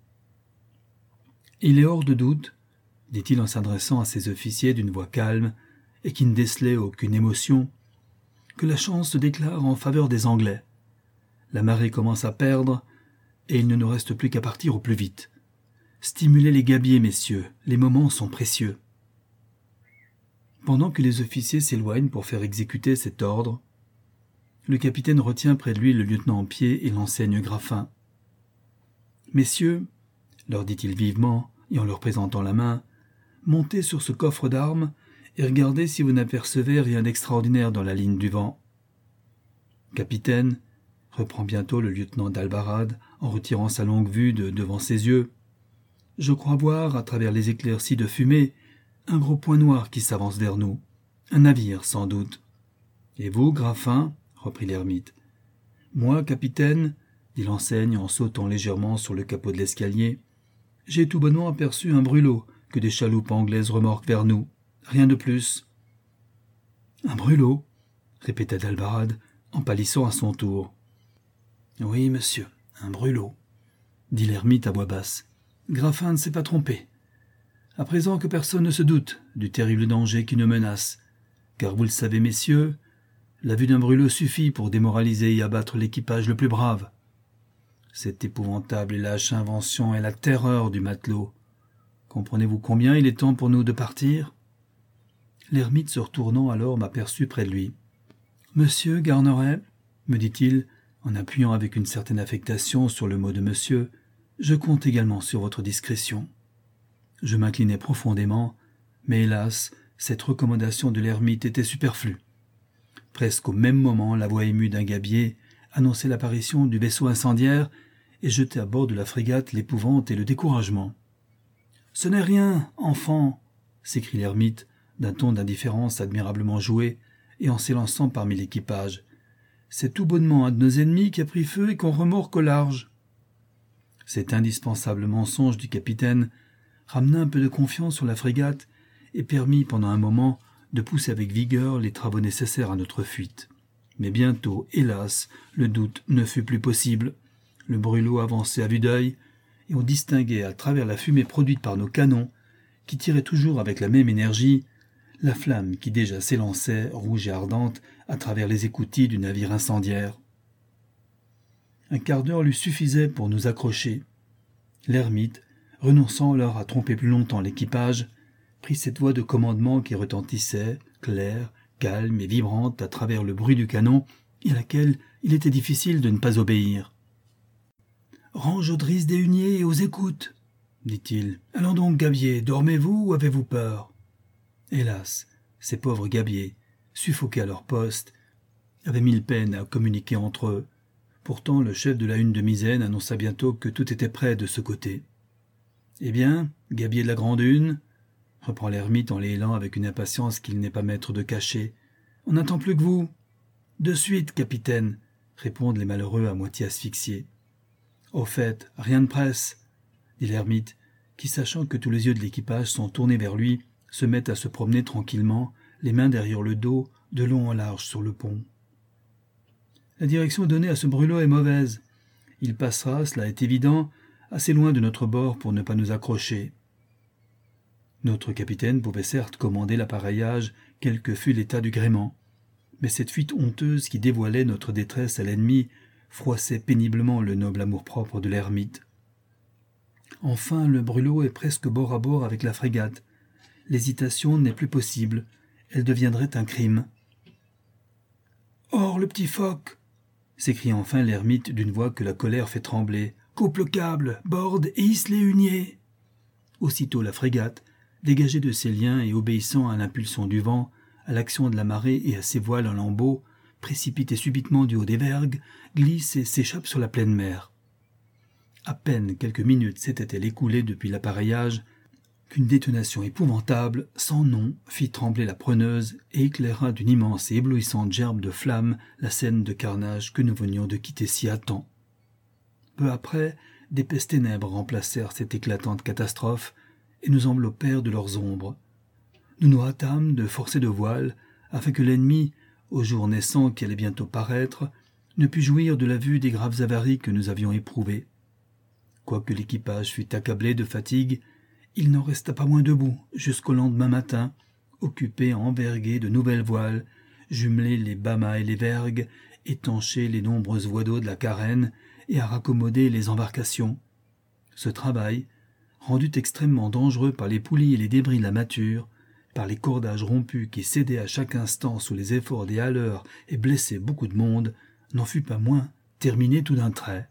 « Il est hors de doute, » dit-il en s'adressant à ses officiers d'une voix calme et qui ne décelait aucune émotion, « que la chance se déclare en faveur des Anglais. La marée commence à perdre, et il ne nous reste plus qu'à partir au plus vite. Stimulez les gabiers, messieurs, les moments sont précieux. » Pendant que les officiers s'éloignent pour faire exécuter cet ordre, le capitaine retient près de lui le lieutenant en pied et l'enseigne Graffin. « Messieurs, » leur dit-il vivement, et en leur présentant la main, « montez sur ce coffre d'armes et regardez si vous n'apercevez rien d'extraordinaire dans la ligne du vent. »« Capitaine, » reprend bientôt le lieutenant d'Albarade en retirant sa longue vue de devant ses yeux, « je crois voir, à travers les éclaircies de fumée, un gros point noir qui s'avance vers nous. Un navire, sans doute. »« Et vous, Graffin ?» reprit l'ermite. « Moi, capitaine, » dit l'enseigne en sautant légèrement sur le capot de l'escalier, « j'ai tout bonnement aperçu un brûlot que des chaloupes anglaises remorquent vers nous. Rien de plus. »« Un brûlot ?» répéta d'Albarade, en pâlissant à son tour. « Oui, monsieur, un brûlot, » dit l'ermite à voix basse. « Graffin ne s'est pas trompé. À présent que personne ne se doute du terrible danger qui nous menace, car vous le savez, messieurs, la vue d'un brûlot suffit pour démoraliser et abattre l'équipage le plus brave. Cette épouvantable et lâche invention est la terreur du matelot. Comprenez-vous combien il est temps pour nous de partir ?» L'ermite, se retournant alors, m'aperçut près de lui. « Monsieur Garneret, me dit-il, en appuyant avec une certaine affectation sur le mot de monsieur, je compte également sur votre discrétion. Je m'inclinai profondément, mais hélas, cette recommandation de l'ermite était superflue. Presque au même moment, la voix émue d'un gabier annonçait l'apparition du vaisseau incendiaire et jetait à bord de la frégate l'épouvante et le découragement. « Ce n'est rien, enfant !» s'écrie l'ermite, d'un ton d'indifférence admirablement joué, et en s'élançant parmi l'équipage. « C'est tout bonnement un de nos ennemis qui a pris feu et qu'on remorque au large. » Cet indispensable mensonge du capitaine ramena un peu de confiance sur la frégate et permit pendant un moment de pousser avec vigueur les travaux nécessaires à notre fuite. Mais bientôt, hélas, le doute ne fut plus possible. Le brûlot avançait à vue d'œil, et on distinguait à travers la fumée produite par nos canons, qui tiraient toujours avec la même énergie, la flamme qui déjà s'élançait, rouge et ardente, à travers les écoutilles du navire incendiaire. Un quart d'heure lui suffisait pour nous accrocher. L'ermite, renonçant alors à tromper plus longtemps l'équipage, prit cette voix de commandement qui retentissait, claire, calme et vibrante à travers le bruit du canon, et à laquelle il était difficile de ne pas obéir. « Range aux drisses des huniers et aux écoutes, » dit-il. « Allons donc, gabier, dormez-vous ou avez-vous peur ?» Hélas, ces pauvres gabiers, suffoqués à leur poste, avaient mille peines à communiquer entre eux. Pourtant, le chef de la hune de misaine annonça bientôt que tout était prêt de ce côté. « Eh bien, gabier de la grande hune ?» reprend l'ermite en l'élant avec une impatience qu'il n'est pas maître de cacher. « On n'attend plus que vous. »« De suite, capitaine, » répondent les malheureux à moitié asphyxiés. « Au fait, rien ne presse, » dit l'ermite, qui, sachant que tous les yeux de l'équipage sont tournés vers lui, se met à se promener tranquillement, les mains derrière le dos, de long en large sur le pont. « La direction donnée à ce brûlot est mauvaise. Il passera, cela est évident, assez loin de notre bord pour ne pas nous accrocher. » Notre capitaine pouvait certes commander l'appareillage, quel que fût l'état du gréement, mais cette fuite honteuse qui dévoilait notre détresse à l'ennemi froissait péniblement le noble amour-propre de l'ermite. Enfin, le brûlot est presque bord à bord avec la frégate. L'hésitation n'est plus possible, elle deviendrait un crime. « Or, le petit phoque !» s'écrie enfin l'ermite d'une voix que la colère fait trembler. « Coupe le câble, borde et hisse les huniers !» Aussitôt la frégate, dégagée de ses liens et obéissant à l'impulsion du vent, à l'action de la marée et à ses voiles en lambeaux, précipitée subitement du haut des vergues, glisse et s'échappe sur la pleine mer. À peine quelques minutes s'étaient-elles écoulées depuis l'appareillage qu'une détonation épouvantable, sans nom, fit trembler la preneuse et éclaira d'une immense et éblouissante gerbe de flammes la scène de carnage que nous venions de quitter si à temps. Peu après, d'épaisses ténèbres remplacèrent cette éclatante catastrophe et nous enveloppèrent de leurs ombres. Nous nous hâtâmes de forcer de voile, afin que l'ennemi, au jour naissant qui allait bientôt paraître, ne pût jouir de la vue des graves avaries que nous avions éprouvées. Quoique l'équipage fût accablé de fatigue, il n'en resta pas moins debout jusqu'au lendemain matin, occupé à enverguer de nouvelles voiles, jumeler les bâmas et les vergues, étancher les nombreuses voies d'eau de la carène et à raccommoder les embarcations. Ce travail, rendu extrêmement dangereux par les poulies et les débris de la mâture, par les cordages rompus qui cédaient à chaque instant sous les efforts des haleurs et blessaient beaucoup de monde, n'en fut pas moins terminé tout d'un trait.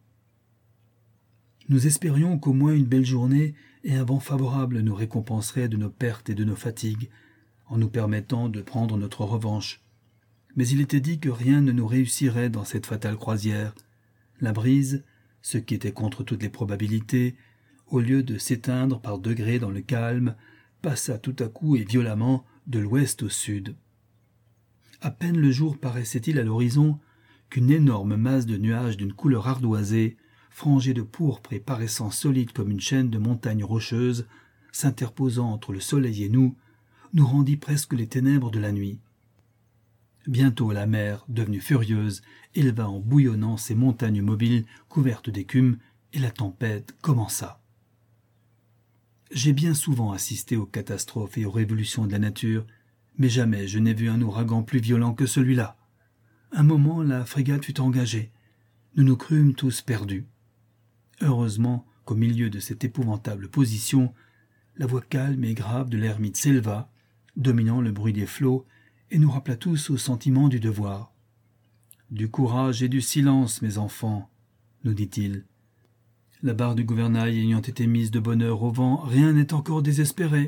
Nous espérions qu'au moins une belle journée et un vent favorable nous récompenseraient de nos pertes et de nos fatigues, en nous permettant de prendre notre revanche. Mais il était dit que rien ne nous réussirait dans cette fatale croisière. La brise, ce qui était contre toutes les probabilités, au lieu de s'éteindre par degrés dans le calme, passa tout à coup et violemment de l'ouest au sud. À peine le jour paraissait-il à l'horizon qu'une énorme masse de nuages d'une couleur ardoisée, frangée de pourpre et paraissant solide comme une chaîne de montagnes rocheuses, s'interposant entre le soleil et nous, nous rendit presque les ténèbres de la nuit. Bientôt la mer, devenue furieuse, éleva en bouillonnant ses montagnes mobiles couvertes d'écume, et la tempête commença. J'ai bien souvent assisté aux catastrophes et aux révolutions de la nature, mais jamais je n'ai vu un ouragan plus violent que celui-là. Un moment, la frégate fut engagée. Nous nous crûmes tous perdus. Heureusement qu'au milieu de cette épouvantable position, la voix calme et grave de l'ermite s'éleva, dominant le bruit des flots et nous rappela tous au sentiment du devoir. « Du courage et du silence, mes enfants, » nous dit-il. La barre du gouvernail ayant été mise de bonne heure au vent, rien n'est encore désespéré.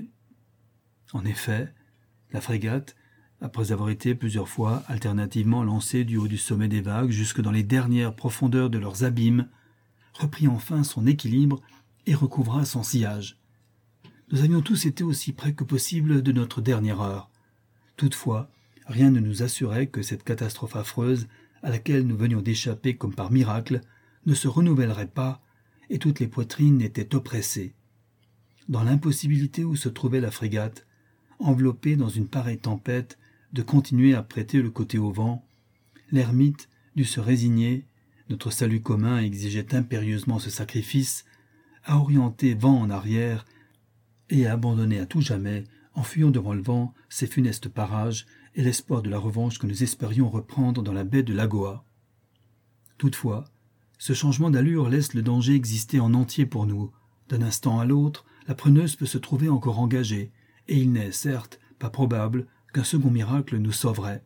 En effet, la frégate, après avoir été plusieurs fois alternativement lancée du haut du sommet des vagues jusque dans les dernières profondeurs de leurs abîmes, reprit enfin son équilibre et recouvra son sillage. Nous avions tous été aussi près que possible de notre dernière heure. Toutefois, rien ne nous assurait que cette catastrophe affreuse, à laquelle nous venions d'échapper comme par miracle, ne se renouvellerait pas, et toutes les poitrines étaient oppressées. Dans l'impossibilité où se trouvait la frégate, enveloppée dans une pareille tempête, de continuer à prêter le côté au vent, l'ermite dut se résigner, notre salut commun exigeait impérieusement ce sacrifice, à orienter vent en arrière et à abandonner à tout jamais, en fuyant devant le vent, ces funestes parages et l'espoir de la revanche que nous espérions reprendre dans la baie de Lagoa. Toutefois, ce changement d'allure laisse le danger exister en entier pour nous. D'un instant à l'autre, la preneuse peut se trouver encore engagée, et il n'est, certes, pas probable qu'un second miracle nous sauverait.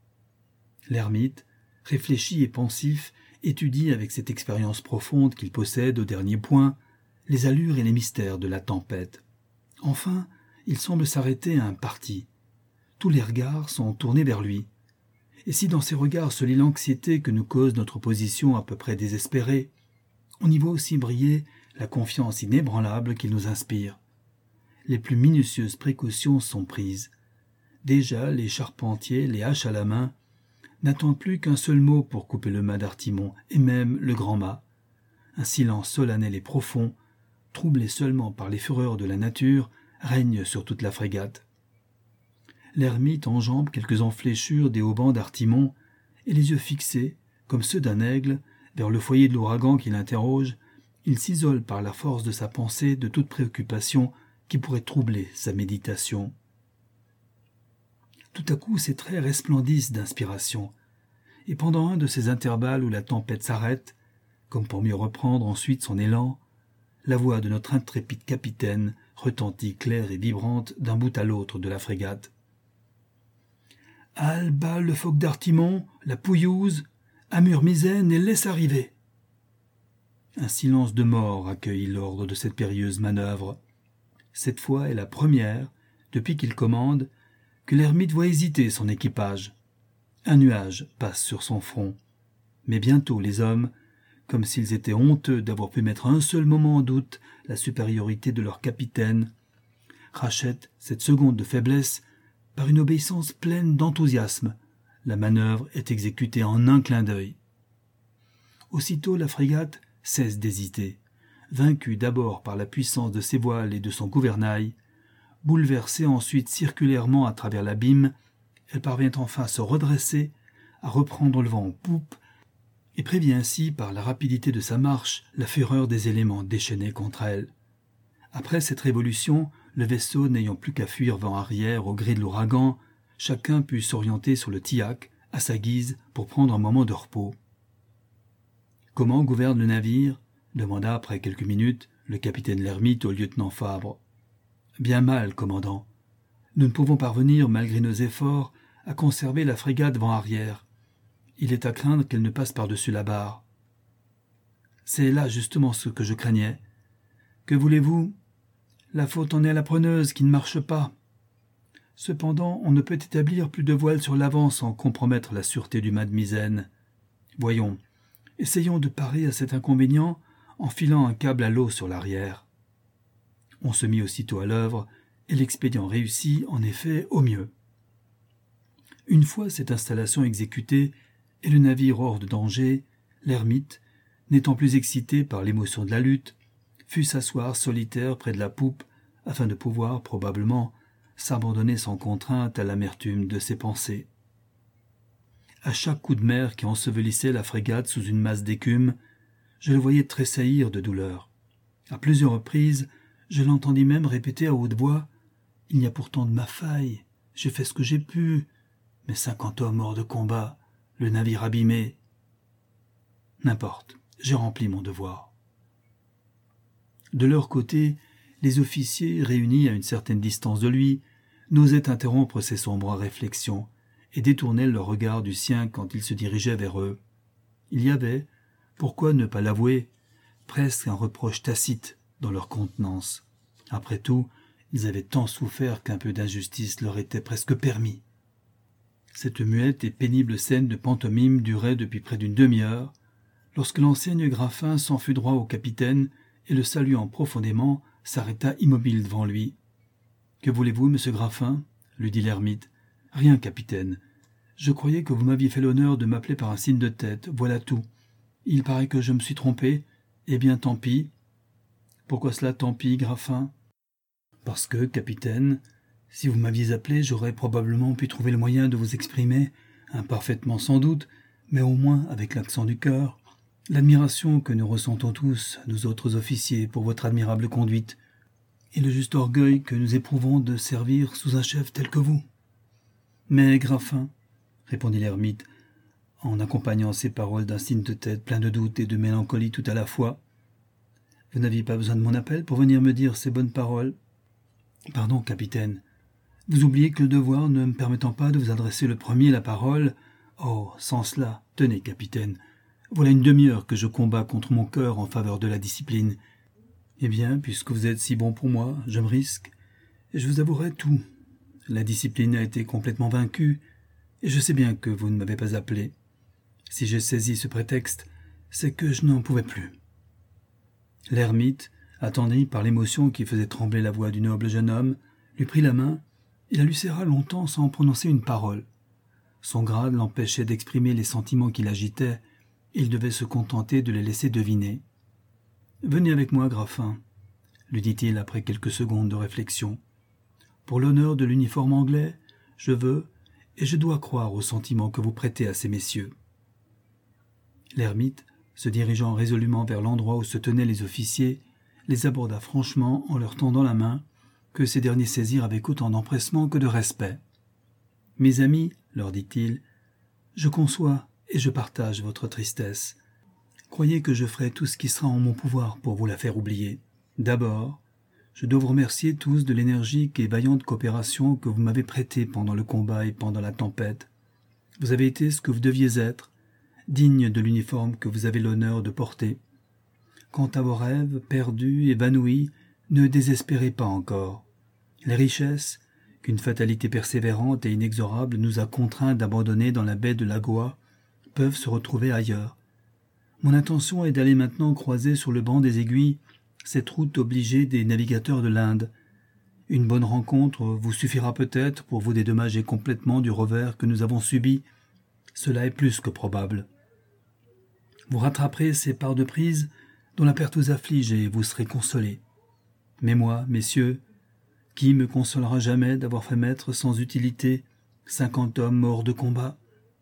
L'ermite, réfléchi et pensif, étudie avec cette expérience profonde qu'il possède au dernier point les allures et les mystères de la tempête. Enfin, il semble s'arrêter à un parti. Tous les regards sont tournés vers lui. Et si dans ces regards se lit l'anxiété que nous cause notre position à peu près désespérée, on y voit aussi briller la confiance inébranlable qu'il nous inspire. Les plus minutieuses précautions sont prises. Déjà, les charpentiers, les haches à la main, n'attendent plus qu'un seul mot pour couper le mât d'Artimon, et même le grand mât. Un silence solennel et profond, troublé seulement par les fureurs de la nature, règne sur toute la frégate. L'ermite enjambe quelques enfléchures des haubans d'Artimon, et les yeux fixés, comme ceux d'un aigle, vers le foyer de l'ouragan qui l'interroge, il s'isole par la force de sa pensée de toute préoccupation qui pourrait troubler sa méditation. Tout à coup, ses traits resplendissent d'inspiration, et pendant un de ces intervalles où la tempête s'arrête, comme pour mieux reprendre ensuite son élan, la voix de notre intrépide capitaine retentit claire et vibrante d'un bout à l'autre de la frégate. « Halle bas le phoque d'Artimon, la pouillouse, amure misaine et laisse arriver !» Un silence de mort accueillit l'ordre de cette périlleuse manœuvre. Cette fois est la première, depuis qu'il commande, que l'ermite voit hésiter son équipage. Un nuage passe sur son front. Mais bientôt les hommes, comme s'ils étaient honteux d'avoir pu mettre un seul moment en doute la supériorité de leur capitaine, rachètent cette seconde de faiblesse par une obéissance pleine d'enthousiasme. La manœuvre est exécutée en un clin d'œil. Aussitôt la frégate cesse d'hésiter. Vaincue d'abord par la puissance de ses voiles et de son gouvernail, bouleversée ensuite circulairement à travers l'abîme, elle parvient enfin à se redresser, à reprendre le vent en poupe, et prévient ainsi par la rapidité de sa marche la fureur des éléments déchaînés contre elle. Après cette révolution, le vaisseau n'ayant plus qu'à fuir vent arrière au gré de l'ouragan, chacun put s'orienter sur le tillac, à sa guise, pour prendre un moment de repos. « Comment gouverne le navire ?» demanda après quelques minutes le capitaine L'Ermite au lieutenant Fabre. « Bien mal, commandant. Nous ne pouvons parvenir, malgré nos efforts, à conserver la frégate vent arrière. Il est à craindre qu'elle ne passe par-dessus la barre. » « C'est là justement ce que je craignais. Que voulez-vous ? La faute en est à la preneuse qui ne marche pas. Cependant, on ne peut établir plus de voile sur l'avant sans compromettre la sûreté du mât de misaine. Voyons, essayons de parer à cet inconvénient en filant un câble à l'eau sur l'arrière. » On se mit aussitôt à l'œuvre, et l'expédient réussit, en effet, au mieux. Une fois cette installation exécutée et le navire hors de danger, l'ermite, n'étant plus excité par l'émotion de la lutte, fut s'asseoir solitaire près de la poupe afin de pouvoir, probablement, s'abandonner sans contrainte à l'amertume de ses pensées. À chaque coup de mer qui ensevelissait la frégate sous une masse d'écume, je le voyais tressaillir de douleur. À plusieurs reprises, je l'entendis même répéter à haute voix « Il n'y a pourtant de ma faille, j'ai fait ce que j'ai pu, mais cinquante hommes hors de combat, le navire abîmé. » N'importe, j'ai rempli mon devoir. De leur côté, les officiers, réunis à une certaine distance de lui, n'osaient interrompre ses sombres réflexions, et détournaient leur regard du sien quand il se dirigeait vers eux. Il y avait, pourquoi ne pas l'avouer, presque un reproche tacite dans leur contenance. Après tout, ils avaient tant souffert qu'un peu d'injustice leur était presque permis. Cette muette et pénible scène de pantomime durait depuis près d'une demi-heure, lorsque l'enseigne Graffin s'en fut droit au capitaine et le saluant profondément, s'arrêta immobile devant lui. « Que voulez-vous, monsieur Graffin ?» lui dit l'ermite. « Rien, capitaine. Je croyais que vous m'aviez fait l'honneur de m'appeler par un signe de tête, voilà tout. Il paraît que je me suis trompé. Eh bien, tant pis. »« Pourquoi cela, tant pis, Graffin ?»« Parce que, capitaine, si vous m'aviez appelé, j'aurais probablement pu trouver le moyen de vous exprimer, imparfaitement sans doute, mais au moins avec l'accent du cœur, l'admiration que nous ressentons tous, nous autres officiers, pour votre admirable conduite, et le juste orgueil que nous éprouvons de servir sous un chef tel que vous. »« Mais, Graffin, » répondit l'ermite, en accompagnant ces paroles d'un signe de tête plein de doute et de mélancolie tout à la fois, « vous n'aviez pas besoin de mon appel pour venir me dire ces bonnes paroles. »« Pardon, capitaine. Vous oubliez que le devoir ne me permettant pas de vous adresser le premier la parole, oh, sans cela, tenez, capitaine, voilà une demi-heure que je combats contre mon cœur en faveur de la discipline. Eh bien, puisque vous êtes si bon pour moi, je me risque, et je vous avouerai tout. La discipline a été complètement vaincue, et je sais bien que vous ne m'avez pas appelé. Si j'ai saisi ce prétexte, c'est que je n'en pouvais plus. » L'ermite, attendri par l'émotion qui faisait trembler la voix du noble jeune homme, lui prit la main et la lui serra longtemps sans prononcer une parole. Son grade l'empêchait d'exprimer les sentiments qui l'agitaient, et il devait se contenter de les laisser deviner. « Venez avec moi, Graffin, » lui dit-il après quelques secondes de réflexion. « Pour l'honneur de l'uniforme anglais, je veux et je dois croire aux sentiments que vous prêtez à ces messieurs. » L'ermite, se dirigeant résolument vers l'endroit où se tenaient les officiers, les aborda franchement en leur tendant la main, que ces derniers saisirent avec autant d'empressement que de respect. « Mes amis, leur dit-il, je conçois et je partage votre tristesse. Croyez que je ferai tout ce qui sera en mon pouvoir pour vous la faire oublier. D'abord, je dois vous remercier tous de l'énergique et vaillante coopération que vous m'avez prêtée pendant le combat et pendant la tempête. Vous avez été ce que vous deviez être, digne de l'uniforme que vous avez l'honneur de porter. Quant à vos rêves, perdus, évanouis, ne désespérez pas encore. Les richesses, qu'une fatalité persévérante et inexorable nous a contraints d'abandonner dans la baie de Lagoa, peuvent se retrouver ailleurs. Mon intention est d'aller maintenant croiser sur le banc des aiguilles cette route obligée des navigateurs de l'Inde. Une bonne rencontre vous suffira peut-être pour vous dédommager complètement du revers que nous avons subi. Cela est plus que probable. Vous rattraperez ces parts de prise dont la perte vous afflige et vous serez consolés. Mais moi, messieurs, qui me consolera jamais d'avoir fait mettre sans utilité cinquante hommes morts de combat?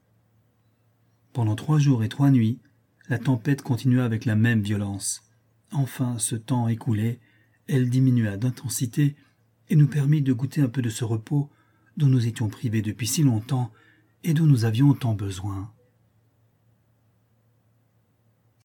Pendant trois jours et trois nuits, la tempête continua avec la même violence. Enfin, ce temps écoulé, elle diminua d'intensité et nous permit de goûter un peu de ce repos dont nous étions privés depuis si longtemps et dont nous avions tant besoin.